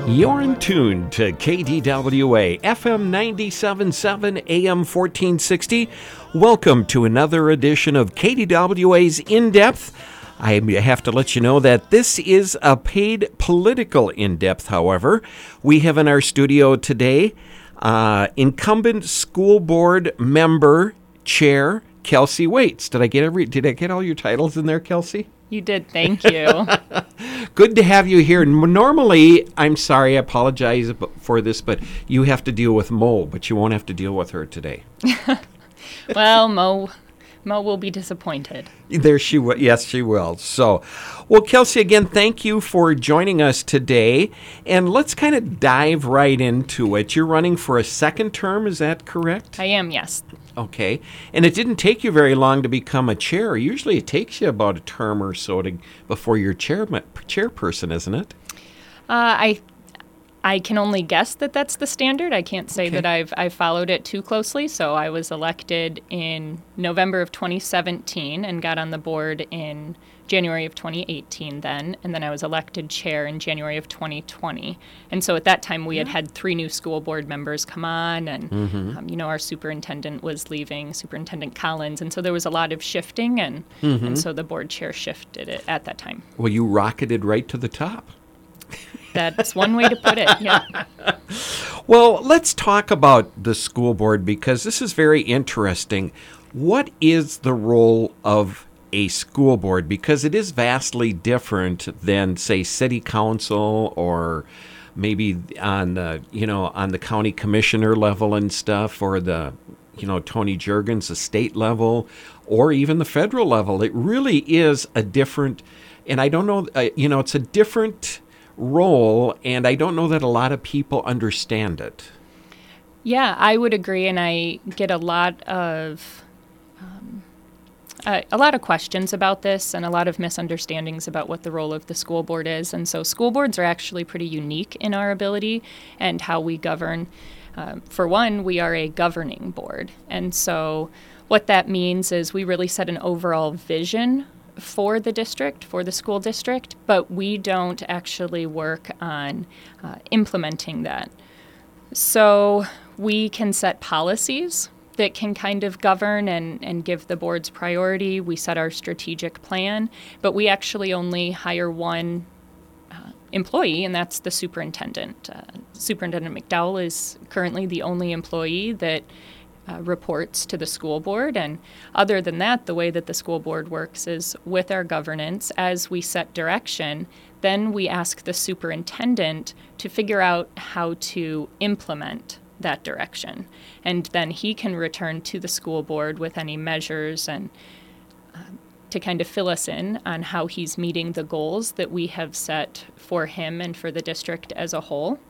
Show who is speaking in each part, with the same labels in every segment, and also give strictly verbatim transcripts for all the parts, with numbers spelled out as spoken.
Speaker 1: You're in tune to K D W A, F M ninety-seven point seven, A M fourteen sixty. Welcome to another edition of K D W A's In-Depth. I have to let you know that this is a paid political in-depth, however. We have in our studio today uh, incumbent school board member, chair, Kelsey Waits. Did I get every? Did I get all your titles in there, Kelsey?
Speaker 2: You did, thank you.
Speaker 1: Good to have you here. Normally, I'm sorry, I apologize for this, but you have to deal with Mo, but you won't have to deal with her today.
Speaker 2: Well, Mo, Mo will be disappointed.
Speaker 1: There she will. Yes, she will. So, well, Kelsey, again, thank you for joining us today. And let's kind of dive right into it. You're running for a second term, is that correct?
Speaker 2: I am, yes.
Speaker 1: Okay. And it didn't take you very long to become a chair. Usually it takes you about a term or so to, before you're chairman, chairperson, isn't it?
Speaker 2: Uh, I I can only guess that that's the standard. I can't say
Speaker 1: Okay.
Speaker 2: that I've I've followed it too closely. So I was elected in November of twenty seventeen and got on the board in January of twenty eighteen then, and then I was elected chair in January of twenty twenty. And so at that time we had had three new school board members come on, and
Speaker 1: Mm-hmm.
Speaker 2: um, you know, our superintendent was leaving, Superintendent Collins, and so there was a lot of shifting, and
Speaker 1: Mm-hmm.
Speaker 2: and so the board chair shifted it at that time.
Speaker 1: Well, you rocketed right to the top.
Speaker 2: That's one way to put it. Yeah.
Speaker 1: Well, let's talk about the school board because this is very interesting. What is the role of a school board? Because it is vastly different than, say, city council or maybe on the, you know, on the county commissioner level and stuff, or the, you know, Tony Jurgens, the state level, or even the federal level. It really is a different, and I don't know, uh, you know, it's a different role, and I don't know that a lot of people understand it.
Speaker 2: Yeah, I would agree, and I get a lot of um, uh, a lot of questions about this, and a lot of misunderstandings about what the role of the school board is. And so, school boards are actually pretty unique in our ability and how we govern. Um, for one, we are a governing board, and so what that means is we really set an overall vision for the district, for the school district, but we don't actually work on uh, implementing that. So we can set policies that can kind of govern and, and give the board's priority. We set our strategic plan, but we actually only hire one uh, employee, and that's the superintendent. Uh, Superintendent McDowell is currently the only employee that Uh, reports to the school board. And other than that, the way that the school board works is with our governance, as we set direction, then we ask the superintendent to figure out how to implement that direction. And then he can return to the school board with any measures and uh, to kind of fill us in on how he's meeting the goals that we have set for him and for the district as a whole.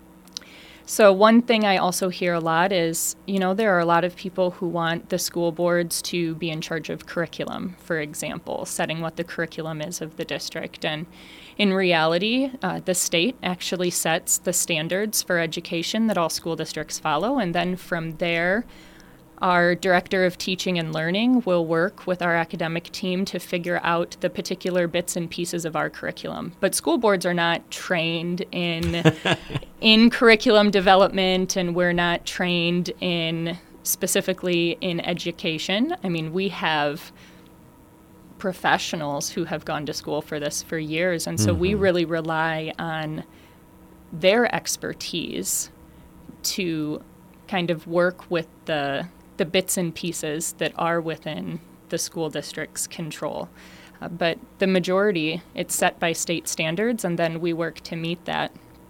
Speaker 2: So one thing I also hear a lot is, you know, there are a lot of people who want the school boards to be in charge of curriculum, for example, setting what the curriculum is of the district. And in reality, uh, the state actually sets the standards for education that all school districts follow. And then from there, our director of teaching and learning will work with our academic team to figure out the particular bits and pieces of our curriculum. But school boards are not trained in in curriculum development, and we're not trained in specifically in education. I mean, we have professionals who have gone to school for this for years, and so
Speaker 1: Mm-hmm.
Speaker 2: we really rely on their expertise to kind of work with the the bits and pieces that are within the school district's control. Uh, but the majority, it's set by state standards, and then we work to meet that.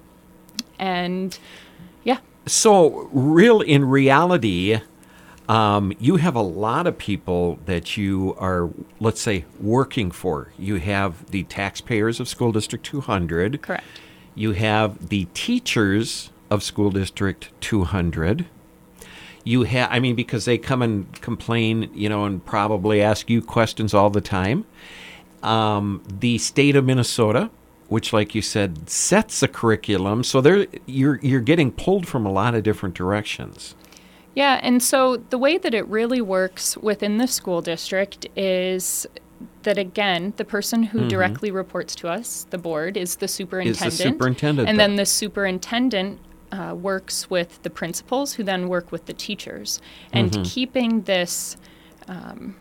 Speaker 2: And yeah.
Speaker 1: So, real in reality, um, you have a lot of people that you are, let's say, working for. You have the taxpayers of School District two hundred.
Speaker 2: Correct.
Speaker 1: You have the teachers of School District two hundred. You have, I mean, because they come and complain, you know, and probably ask you questions all the time. Um, the state of Minnesota, which, like you said, sets a curriculum. So there, you're you're getting pulled from a lot of different directions.
Speaker 2: Yeah, and so the way that it really works within the school district is that, again, the person who mm-hmm. directly reports to us, the board, is the superintendent.
Speaker 1: Is the superintendent.
Speaker 2: And then the superintendent uh, works with the principals, who then work with the teachers. And mm-hmm. keeping this, um,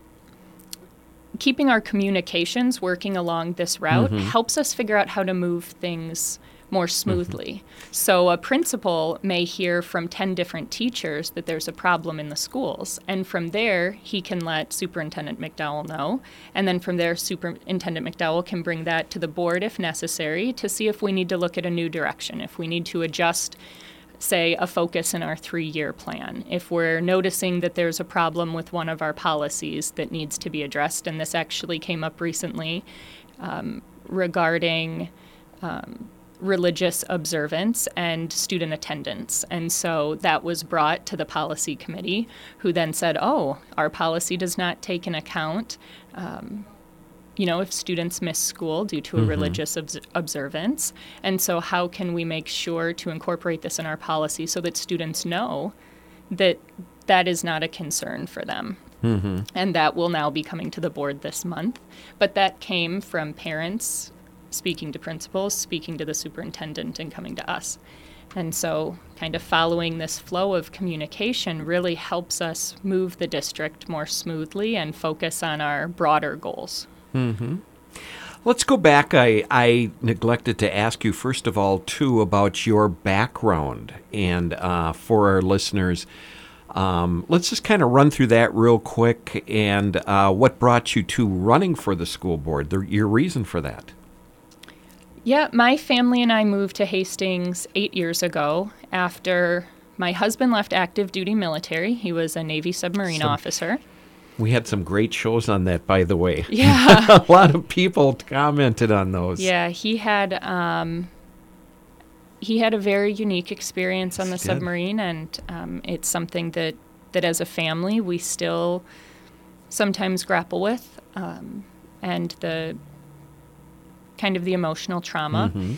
Speaker 2: keeping our communications working along this route mm-hmm. helps us figure out how to move things more smoothly. Mm-hmm. So a principal may hear from ten different teachers that there's a problem in the schools. And from there, he can let Superintendent McDowell know. And then from there, Superintendent McDowell can bring that to the board if necessary to see if we need to look at a new direction, if we need to adjust, say, a focus in our three-year plan. If we're noticing that there's a problem with one of our policies that needs to be addressed, and this actually came up recently um, regarding um, religious observance and student attendance. And so that was brought to the policy committee, who then said, oh, our policy does not take into account, um, you know, if students miss school due to a mm-hmm. religious obs- observance. And so how can we make sure to incorporate this in our policy so that students know that that is not a concern for them? Mm-hmm. And that will now be coming to the board this month. But that came from parents speaking to principals, speaking to the superintendent, and coming to us. And so kind of following this flow of communication really helps us move the district more smoothly and focus on our broader goals.
Speaker 1: Mm-hmm. Let's go back. I, I neglected to ask you, first of all, too, about your background. And uh, for our listeners, um, let's just kind of run through that real quick and uh, what brought you to running for the school board, the, your reason for that.
Speaker 2: Yeah, my family and I moved to Hastings eight years ago after my husband left active duty military. He was a Navy submarine some, officer.
Speaker 1: We had some great shows on that, by the way.
Speaker 2: Yeah.
Speaker 1: A lot of people commented on those.
Speaker 2: Yeah, he had um, he had a very unique experience on the
Speaker 1: He
Speaker 2: submarine, and um, it's something that, that as a family we still sometimes grapple with, um, and the kind of the emotional trauma. Mm-hmm.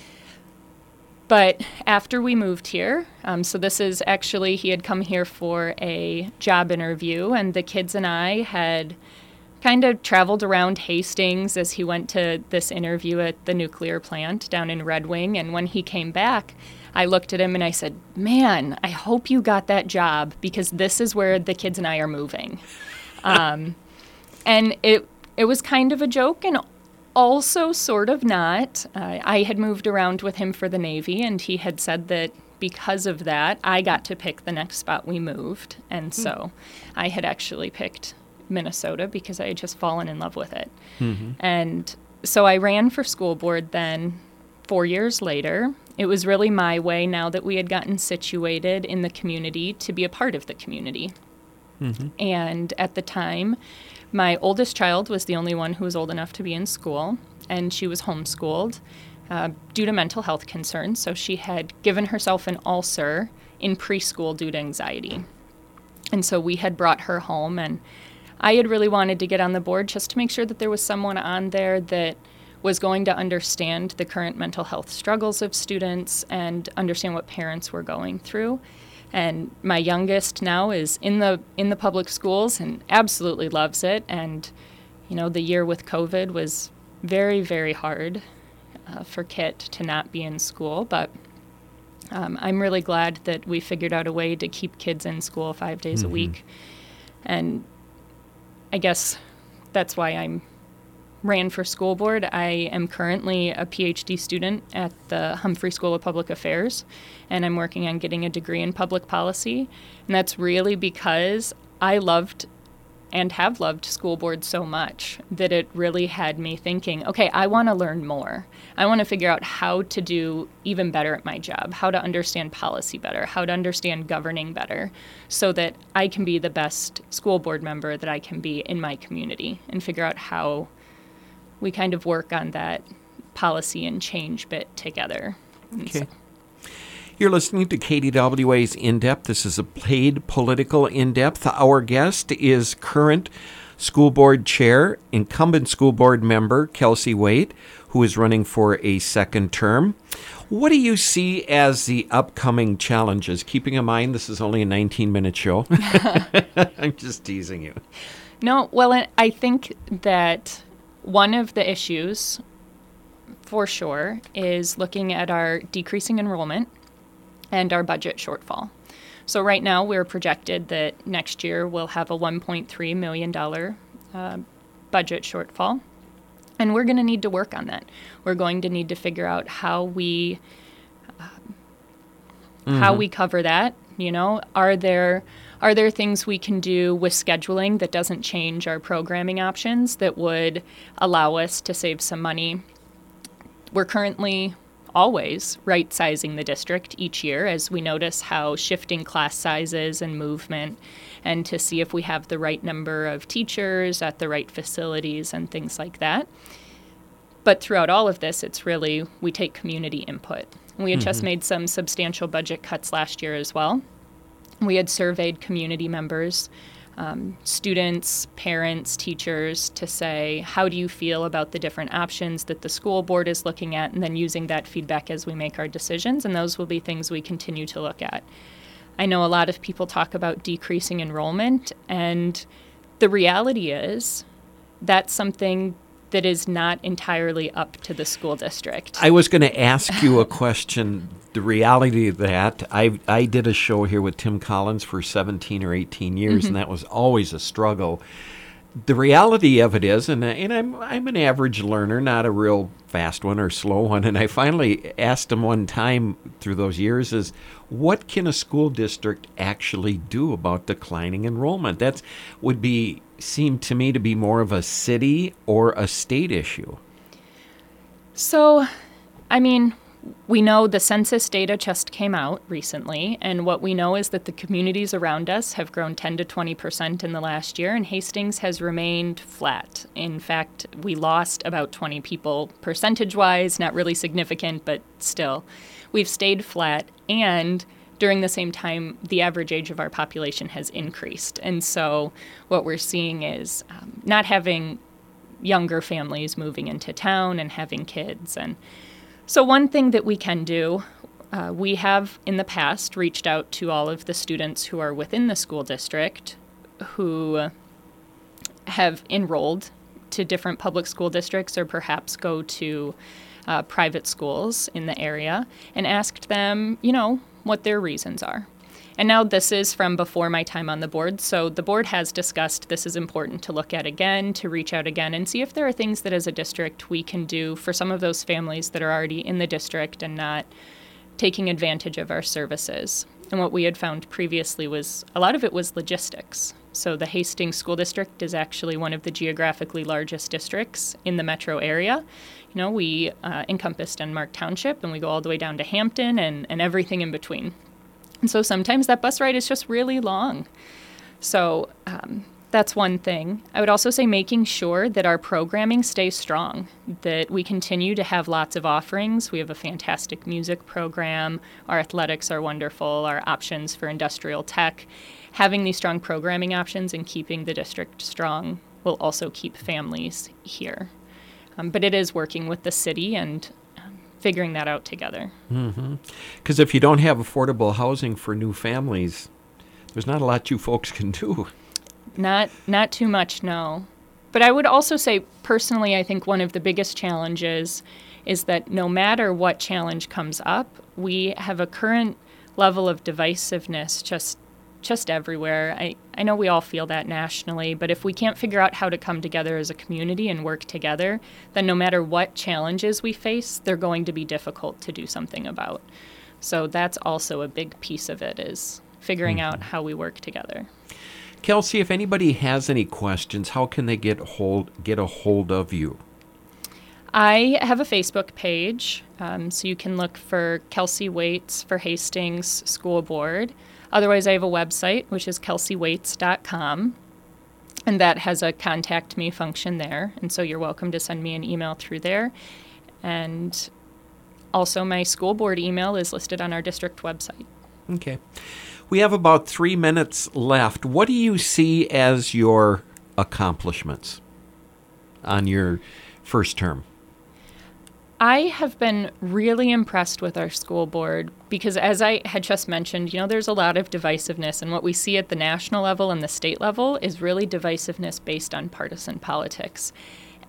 Speaker 2: But after we moved here, um, so this is actually, he had come here for a job interview, and the kids and I had kind of traveled around Hastings as he went to this interview at the nuclear plant down in Red Wing. And when he came back, I looked at him and I said, man, I hope you got that job, because this is where the kids and I are moving. um, and it it was kind of a joke, and also sort of not. Uh, I had moved around with him for the Navy, and he had said that because of that, I got to pick the next spot we moved. And mm. so I had actually picked Minnesota because I had just fallen in love with it. Mm-hmm. And so I ran for school board then four years later. It was really my way, now that we had gotten situated in the community, to be a part of the community. Mm-hmm. And at the time, my oldest child was the only one who was old enough to be in school, and she was homeschooled uh, due to mental health concerns. So she had given herself an ulcer in preschool due to anxiety. And so we had brought her home, and I had really wanted to get on the board just to make sure that there was someone on there that was going to understand the current mental health struggles of students and understand what parents were going through. And my youngest now is in the in the public schools and absolutely loves it. And, you know, the year with COVID was very, very hard uh, for Kit to not be in school. But um, I'm really glad that we figured out a way to keep kids in school five days mm-hmm. a week. And I guess that's why I'm ran for school board. I am currently a P H D student at the Humphrey School of Public Affairs, and I'm working on getting a degree in public policy. And that's really because I loved and have loved school board so much that it really had me thinking, okay, I want to learn more. I want to figure out how to do even better at my job, how to understand policy better, how to understand governing better, so that I can be the best school board member that I can be in my community, and figure out how we kind of work on that policy and change bit together.
Speaker 1: Okay. So. You're listening to K D W A's In-Depth. This is a paid political In-Depth. Our guest is current school board chair, incumbent school board member Kelsey Waite, who is running for a second term. What do you see as the upcoming challenges? Keeping in mind this is only a nineteen-minute show. I'm just teasing you.
Speaker 2: No, well, I think that one of the issues, for sure, is looking at our decreasing enrollment and our budget shortfall. So right now we're projected that next year we'll have a one point three million dollars uh, budget shortfall, and we're going to need to work on that. We're going to need to figure out how we uh, mm-hmm. how we cover that. You know, are there are there things we can do with scheduling that doesn't change our programming options that would allow us to save some money? We're currently always right-sizing the district each year as we notice how shifting class sizes and movement, and to see if we have the right number of teachers at the right facilities and things like that. But throughout all of this, it's really, we take community input. We had mm-hmm. just made some substantial budget cuts last year as well. We had surveyed community members, um, students, parents, teachers, to say, how do you feel about the different options that the school board is looking at, and then using that feedback as we make our decisions, and those will be things we continue to look at. I know a lot of people talk about decreasing enrollment, and the reality is that's something that is not entirely up to the school district.
Speaker 1: I was going to ask you a question. The reality of that, I I did a show here with Tim Collins for seventeen or eighteen years, mm-hmm. and that was always a struggle. The reality of it is, and, and I'm I'm an average learner, not a real fast one or slow one, and I finally asked him one time through those years is, what can a school district actually do about declining enrollment? That would be seem to me to be more of a city or a state issue.
Speaker 2: So, I mean, we know the census data just came out recently, and what we know is that the communities around us have grown ten to twenty percent in the last year, and Hastings has remained flat. In fact, we lost about twenty people percentage-wise, not really significant, but still. We've stayed flat, and during the same time, the average age of our population has increased. And so what we're seeing is um, not having younger families moving into town and having kids. And so one thing that we can do, uh, we have in the past reached out to all of the students who are within the school district who have enrolled to different public school districts or perhaps go to uh, private schools in the area, and asked them, you know, what their reasons are. And now this is from before my time on the board, so the board has discussed this is important to look at again, to reach out again and see if there are things that as a district we can do for some of those families that are already in the district and not taking advantage of our services. And what we had found previously was a lot of it was logistics. So the Hastings School District is actually one of the geographically largest districts in the metro area. You know, we uh, encompass Denmark Township, and we go all the way down to Hampton and, and everything in between. And so sometimes that bus ride is just really long. So um, that's one thing. I would also say making sure that our programming stays strong, that we continue to have lots of offerings. We have a fantastic music program. Our athletics are wonderful. Our options for industrial tech. Having these strong programming options and keeping the district strong will also keep families here. Um, but it is working with the city and um, figuring that out together.
Speaker 1: Because mm-hmm. if you don't have affordable housing for new families, there's not a lot you folks can do.
Speaker 2: Not not too much, no. But I would also say, personally, I think one of the biggest challenges is that no matter what challenge comes up, we have a current level of divisiveness just just everywhere. I, I know we all feel that nationally, but if we can't figure out how to come together as a community and work together, then no matter what challenges we face, they're going to be difficult to do something about. So that's also a big piece of it, is figuring mm-hmm. out how we work together.
Speaker 1: Kelsey, if anybody has any questions, how can they get hold get a hold of you?
Speaker 2: I have a Facebook page, um, so you can look for Kelsey Waits for Hastings School Board. Otherwise, I have a website, which is kelsey waits dot com, and that has a contact me function there, and so you're welcome to send me an email through there. And also, my school board email is listed on our district website.
Speaker 1: Okay. We have about three minutes left. What do you see as your accomplishments on your first term?
Speaker 2: I have been really impressed with our school board because, as I had just mentioned, you know, there's a lot of divisiveness, and what we see at the national level and the state level is really divisiveness based on partisan politics.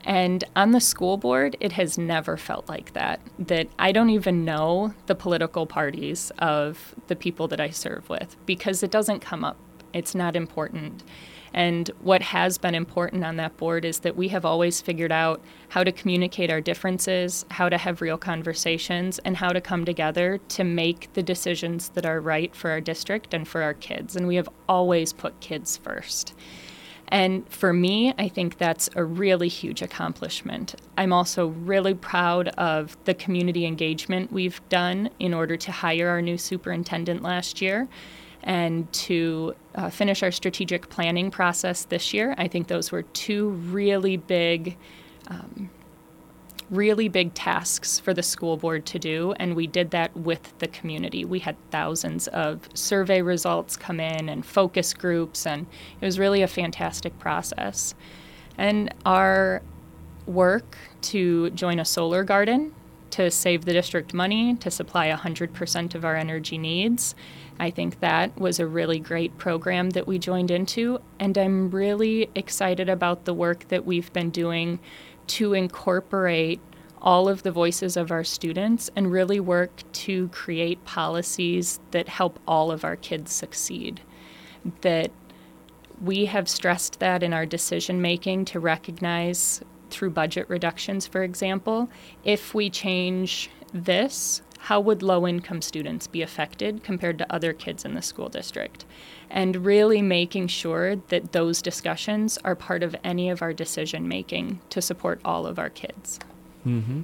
Speaker 2: And on the school board, it has never felt like that. That I don't even know the political parties of the people that I serve with because it doesn't come up. It's not important. And what has been important on that board is that we have always figured out how to communicate our differences, how to have real conversations, and how to come together to make the decisions that are right for our district and for our kids. And we have always put kids first. And for me, I think that's a really huge accomplishment. I'm also really proud of the community engagement we've done in order to hire our new superintendent last year and to uh, finish our strategic planning process this year. I think those were two really big um, really big tasks for the school board to do, and we did that with the community. We had thousands of survey results come in and focus groups, and it was really a fantastic process. And our work to join a solar garden to save the district money, to supply one hundred percent of our energy needs, I think that was a really great program that we joined into, and I'm really excited about the work that we've been doing to incorporate all of the voices of our students and really work to create policies that help all of our kids succeed. That we have stressed that in our decision making to recognize through budget reductions, for example, if we change this, how would low-income students be affected compared to other kids in the school district? And really making sure that those discussions are part of any of our decision-making to support all of our kids.
Speaker 1: Mm-hmm.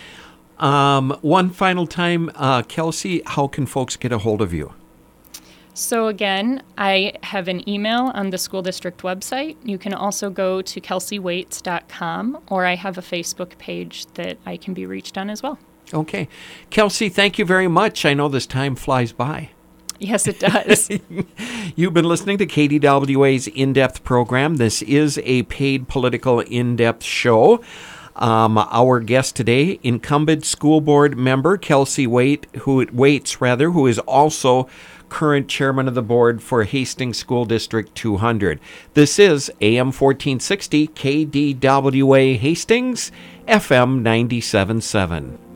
Speaker 1: Um, one final time, uh, Kelsey, how can folks get a hold of you?
Speaker 2: So again, I have an email on the school district website. You can also go to kelsey waits dot com, or I have a Facebook page that I can be reached on as well.
Speaker 1: Okay. Kelsey, thank you very much. I know this time flies by.
Speaker 2: Yes, it does.
Speaker 1: You've been listening to K D W A's In-Depth program. This is a paid political in-depth show. Um, our guest today, incumbent school board member Kelsey Wait, who Waits, rather, who is also current chairman of the board for Hastings School District two hundred. This is A M fourteen sixty K D W A Hastings, F M ninety-seven point seven.